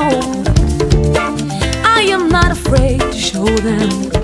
know. I am not afraid to show them